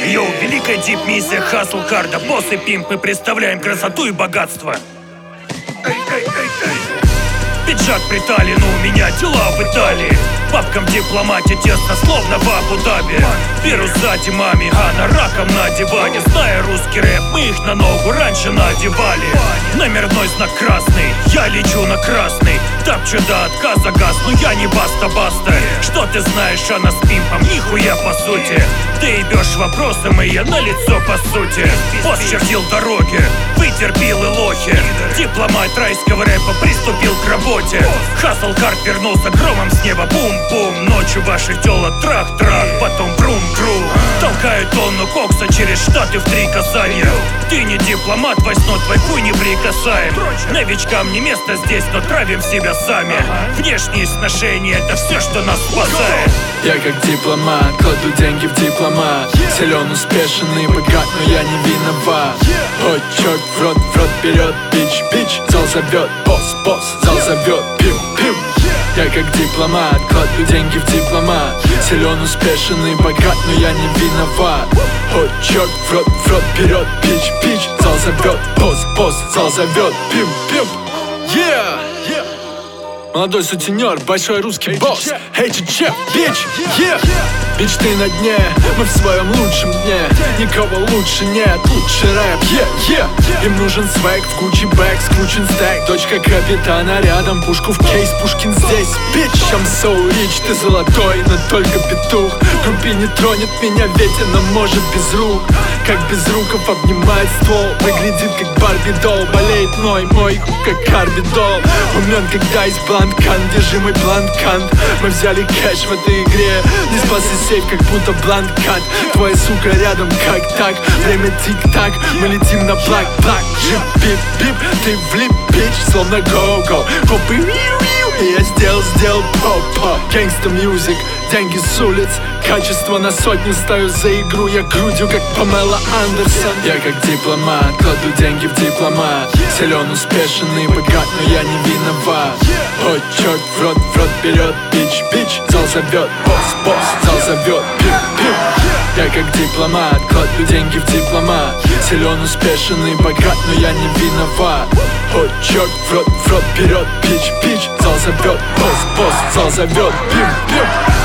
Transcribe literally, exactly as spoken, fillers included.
Йоу, великая дип-миссия Hustle Hard. Босс и пимп, мы представляем красоту и богатство. Эй, эй, эй, эй. Пиджак притален, у меня дела в Италии. Бабкам в дипломате тесно, словно в Абу-Даби. Беру сзади маме, а на раком на диване. Зная русский рэп, мы их на ногу раньше надевали. Номерной знак красный, я лечу на красный. Тапчу до отказа газ, но я не баста-баста. Что ты знаешь о нас пимпом? Нихуя по сути. Ты ебешь вопросом, и я на лицо по сути. Босс чертил дороги, вытерпел и лохи. Дипломат райского рэпа приступил к работе. Hustle Hard вернулся громом с неба. Бум-бум, ночью ваших тёлок трах-трах, потом брум-брум. Толкаю тонну кокса через штаты в три касания. Ты не дипломат, войсно твой хуй не прикасаем. Новичкам не место здесь, но травим себя сами. Внешние сношения — это все, что нас спасает. Я как дипломат, кладу деньги в дипломат. Силен, успешен и богат, но я не виноват. Ой, черт, в рот, в рот берет, бич, бич. Зал зовет, босс, босс, зал зовет, пим, пим. Я как дипломат, кладу деньги в дипломат. Силен, успешен и богат, но я не виноват. Ой, черт, в рот, в рот берет, бич, бич. Зал зовет, босс, босс, зал зовет, пим, пим. Yeah! Молодой сутенер, большой русский босс. Эй, чеф, бич, yeah. Бич, ты на дне, мы в своем лучшем дне. Никого лучше нет, лучше рэп, yeah, yeah. Им нужен свэг, в Гуччи бэк, скручен стек. Дочка капитана рядом, пушку в кейс, Пушкин здесь. Бич, I'm so rich, ты золотой, но только петух. Группе не тронет меня ветер, но может без рук. Как без руков обнимает ствол, выглядит как Барби долл. Болеет мной, мой хук, как карбидол. Умен, когда из бланкан, держи мой бланкан. Мы взяли кэш в этой игре, не спас и сейф, как будто бланкат. Твоя сука рядом, как так, время тик-так. Мы летим на блак-блак, джип-бип-бип. Ты влип, бич, словно го-го. Попы виу-виу, и я сделал, сделал попа. Гангста мьюзик, деньги с улиц. Качество на сотню, стою за игру. Я грудью, как Памела Андерсон. Я как дипломат, кладу деньги в дипломат. Силен, успешен и богат, но я не виноват. Ой, черт, в рот, в рот берет, бич, бич. Зал зовет, босс, босс, зал зовет, пим, пим. Я как дипломат, кладу деньги в дипломат. Силен, успешен и богат, но я не виноват. Ой, черт, в рот, в рот берет, бич, бич. Зал зовет, босс, босс, зал зовет, пим, пим.